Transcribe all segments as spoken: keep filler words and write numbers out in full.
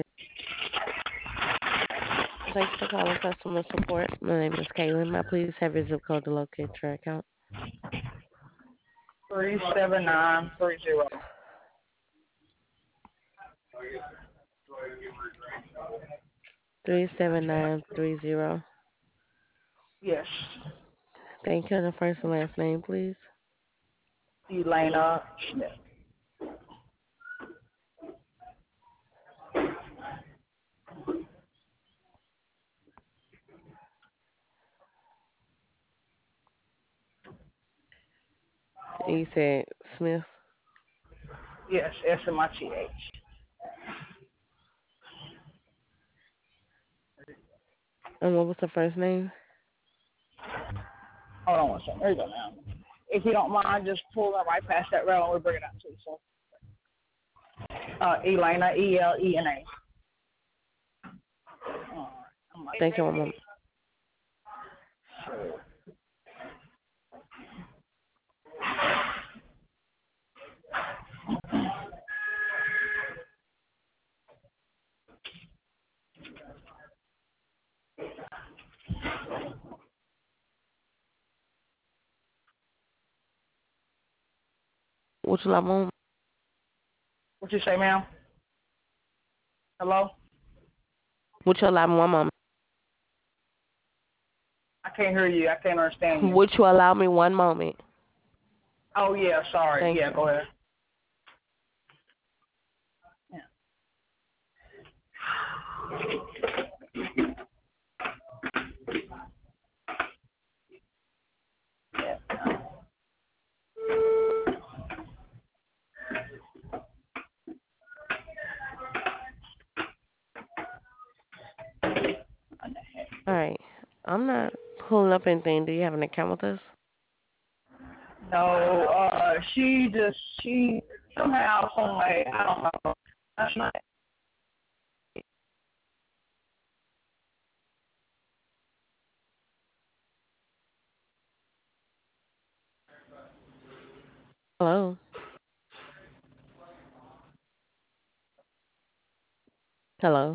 Thanks for calling customer support. My name is Kaylin. May I please have your zip code to locate your account? Three seven nine three zero. three seven nine three zero. Yes. Thank you. And the first and last name, please. Elena Smith. You said Smith. Yes, S M I T H. And what was the first name? Hold on one second. There you go now. If you don't mind, just pull it right past that rail and we'll bring it up to you. So, uh, Elena, E L E N A. All right. I'm like, Thank you, one moment. What you like, mom? what you say, ma'am? Hello? What you like, one moment? I can't hear you. I can't understand you. Would you allow me one moment? Oh, yeah, sorry. Thank Yeah, you. go ahead. Yeah. All right. I'm not pulling up anything. Do you have an account with us? No, uh, she just, she somehow, some way, I don't know. That's not, Hello? Hello?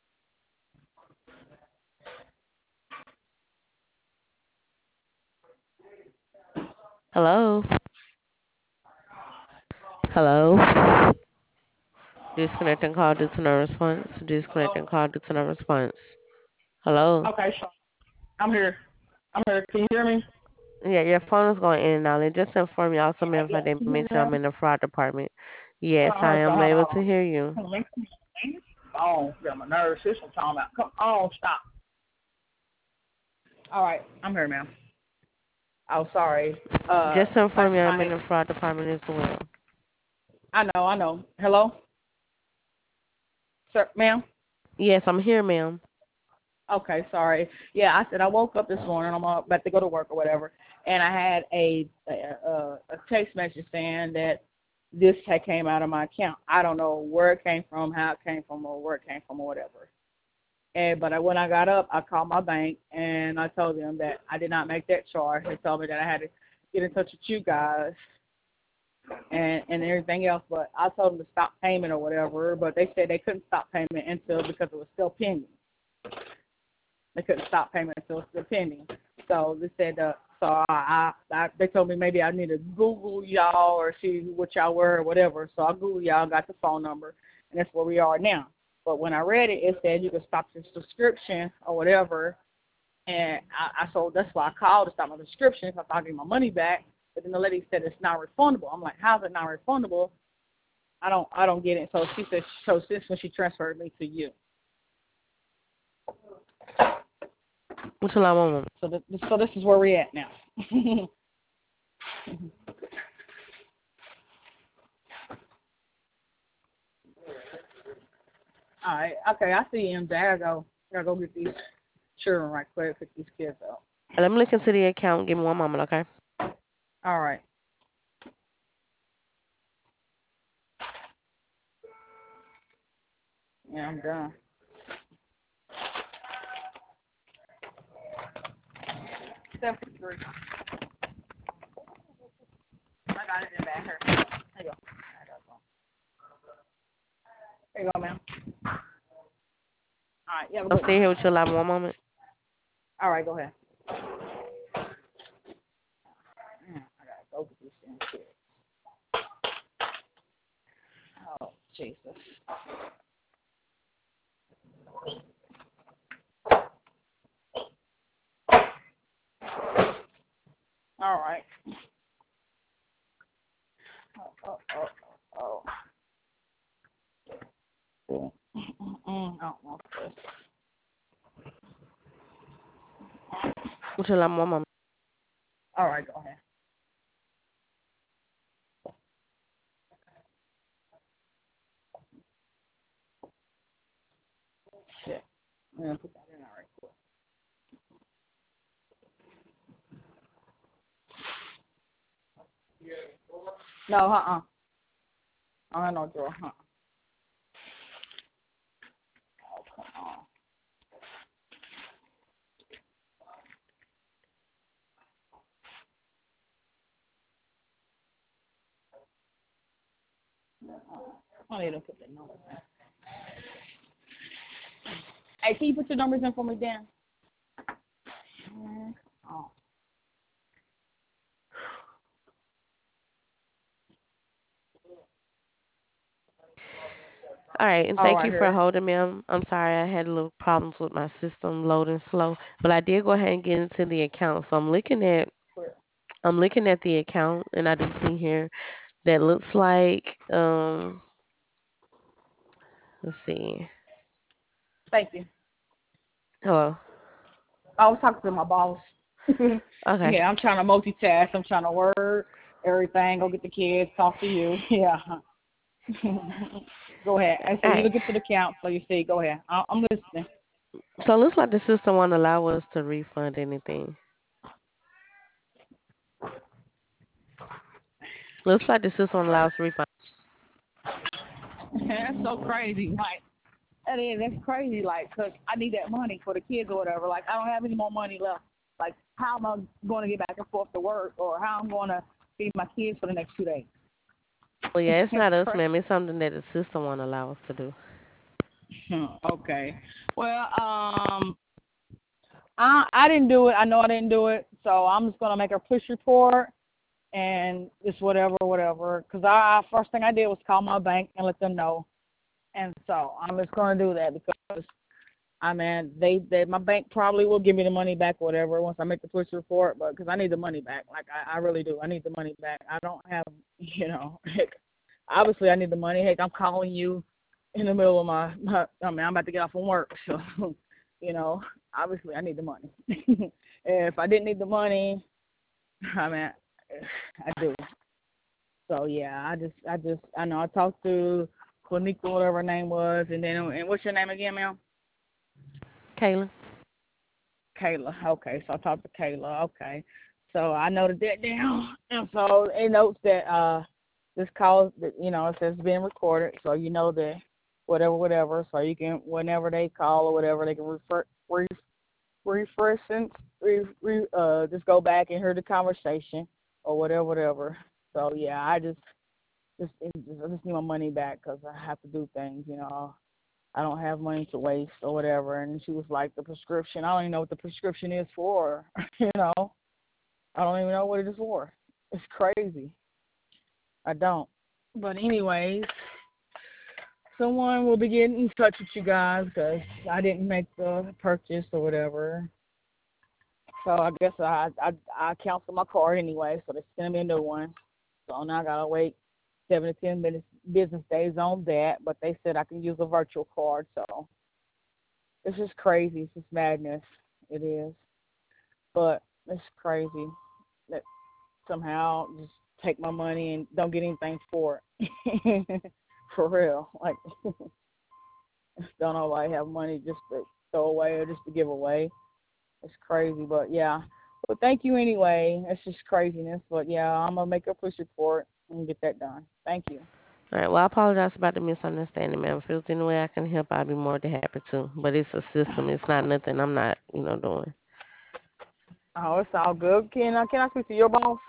Hello? Hello? Disconnecting call due to no response. Disconnecting call due to no response. Hello? okay, so I'm here. I'm here. Can you hear me? Yeah, your phone is going in and out. And just to inform you also, ma'am, if I Yeah, didn't can you hear me mention now? I'm in the fraud department. Hold Yes, on, I hold on, am hold able on. to hear you. Hold on, man. Oh, got my nervous system talking about. Come on, stop. All right, I'm here, ma'am. Oh, sorry. Uh, Just to inform last you, I'm in night, the fraud department as well. I know, I know. Hello, sir, ma'am. Yes, I'm here, ma'am. Okay, sorry. Yeah, I said I woke up this morning. I'm about to go to work or whatever, and I had a a, a a text message saying that this had came out of my account. I don't know where it came from, how it came from, or where it came from, or whatever. And but I, when I got up, I called my bank and I told them that I did not make that charge. They told me that I had to get in touch with you guys and and everything else. But I told them to stop payment or whatever. But they said they couldn't stop payment until because it was still pending. They couldn't stop payment until it was still pending. So they said uh, so I, I, I they told me maybe I need to Google y'all or see what y'all were or whatever. So I Googled y'all, got the phone number, and that's where we are now. But when I read it, it said you could stop your subscription or whatever. And I, I so that's why I called to stop my subscription because I get my money back. But then the lady said it's not refundable. I'm like, how's it not refundable? I don't I don't get it. So she said so since when she transferred me to you. What you like, mama? So th- so this is where we're at now. All right. Okay, I see him. I gotta go. I gotta go get these children right quick. Pick these kids up. Let me look into the account. Give me one moment, okay? All right. Yeah, I'm done. Seventy-three. I got it in back here. There you go. There you go, ma'am. right, you have a I'm good one. staying here with you like one moment. All right, go ahead. Mm, I gotta go get this damn shit. Oh, Jesus. All right. Oh, oh, oh, oh. oh. Mm, I don't want this. With you like one moment. All right, go ahead. Shit. I'm gonna put that in all right quick. No, uh-uh. I don't have no drawer. Uh-uh. Oh, come on. I need to put the numbers in. Hey, can you put your numbers in for me, Dan? Mm, oh. All right, and All thank right, you for here. holding me. I'm, I'm sorry I had a little problems with my system loading slow, but I did go ahead and get into the account. So I'm looking at I'm looking at the account, and I do see here that looks like um let's see. Thank you. Hello. I was talking to my boss. Okay. Yeah, I'm trying to multitask. I'm trying to work, everything, go get the kids, talk to you. Yeah. Go ahead. I All said you right. look into the count, so you see. Go ahead. I- I'm listening. So it looks like the system won't allow us to refund anything. Looks like the system won't allow us to refund. That's so crazy. Like, that is, that's crazy. Like, 'cause I need that money for the kids or whatever. Like, I don't have any more money left. Like, how am I going to get back and forth to work, or how I'm going to feed my kids for the next two days? Well, yeah, it's That's not us, crazy. ma'am. It's something that the system won't allow us to do. Hmm, okay. Well, um, I I didn't do it. I know I didn't do it. So I'm just gonna make a push report and just whatever, whatever. Cause I first thing I did was call my bank and let them know. And so I'm just gonna do that because I mean they, they my bank probably will give me the money back, whatever, once I make the push report. But because I need the money back, like I, I really do. I need the money back. I don't have, you know, heck, obviously I need the money. Heck, I'm calling you in the middle of my, my I mean I'm about to get off from work, so you know, obviously I need the money. If I didn't need the money, I mean I do. So yeah, I just I just I know I talked to Clinica, whatever her name was, and then and what's your name again, ma'am? Kaylin? Kayla. Okay, so I talked to Kayla. Okay, so I noted that down, and so it notes that uh this call, that you know, it says being recorded, so you know that whatever, whatever, so you can whenever they call or whatever, they can refer re, refresh and re, re, uh just go back and hear the conversation or whatever, whatever. So yeah, I just just, just I just need my money back because I have to do things, you know. I don't have money to waste or whatever. And she was like, the prescription, I don't even know what the prescription is for, you know. I don't even know what it is for. It's crazy. I don't. But anyways, someone will be getting in touch with you guys because I didn't make the purchase or whatever. So I guess I I I canceled my card anyway, so they're sending me a new one. So now I gotta wait seven to ten minutes business days on that. But they said I can use a virtual card, so it's just crazy. It's just madness. It is. But it's crazy that somehow just take my money and don't get anything for it. For real. Like, don't nobody have money just to throw away or just to give away. It's crazy. But yeah. But thank you anyway. It's just craziness. But yeah, I'm going to make a push report and get that done. Thank you. All right. Well, I apologize about the misunderstanding, ma'am. If there's any way I can help, I'd be more than happy to. But it's a system. It's not nothing I'm not, you know, doing. Oh, it's all good. Can I, can I speak to your boss?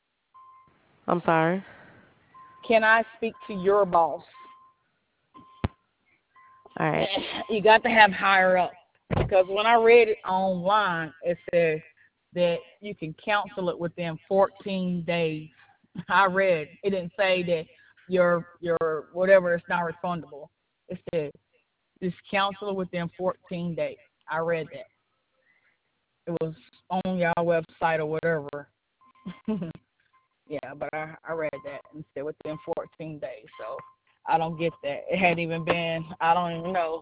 I'm sorry. Can I speak to your boss? All right. You got to have higher up because when I read it online, it says that you can cancel it within fourteen days. I read it didn't say that your your whatever is not refundable. It said just cancel it within fourteen days. I read that. It was on your website or whatever. Yeah, but I, I read that and said within fourteen days. So I don't get that. It hadn't even been, I don't even know.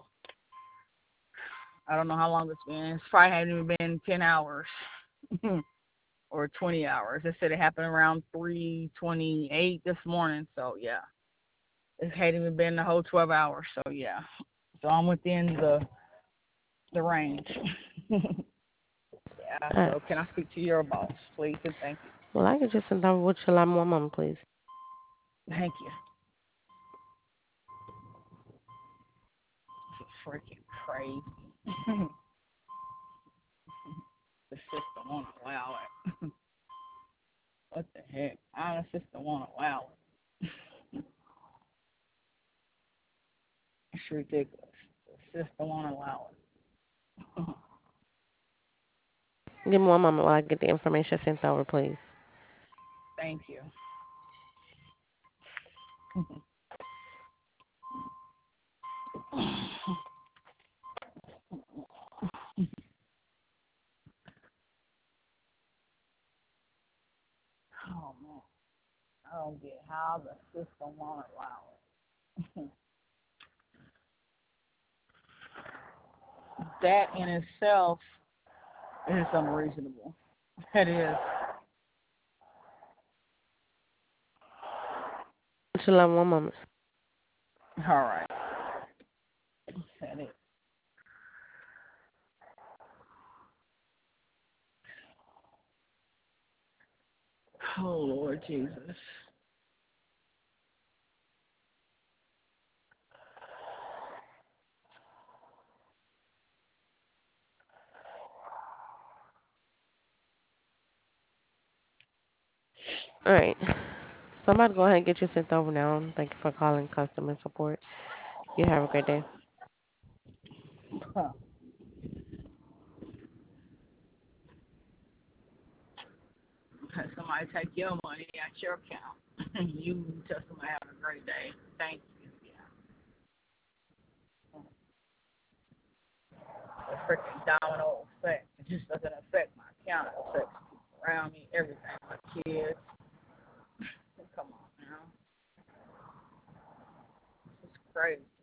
I don't know how long it's been. It's probably hadn't even been ten hours or twenty hours. It said it happened around three twenty-eight this morning. So yeah, it hadn't even been the whole twelve hours. So yeah, so I'm within the the range. Yeah. All right. So can I speak to your boss, please, and thank you. Well, I could just send over with your line one moment, please. Thank you. This is freaking crazy. The system won't allow it. What the heck? How the system won't allow it? It's ridiculous. The system won't allow it. Give me one moment while I get the information sent over, please. Thank you. Oh man, I don't get how the system won't allow it. That in itself is unreasonable. It is. With your line one moment. All right. That is. Oh Lord Jesus. All right. Somebody go ahead and get you sent over now. Thank you for calling customer support. You have a great day. Huh. Somebody take your money out your account. You tell somebody have a great day. Thank you. Yeah. The freaking domino effect. It just doesn't affect my account. It affects people around me, everything. My kids. Come on now. It's crazy.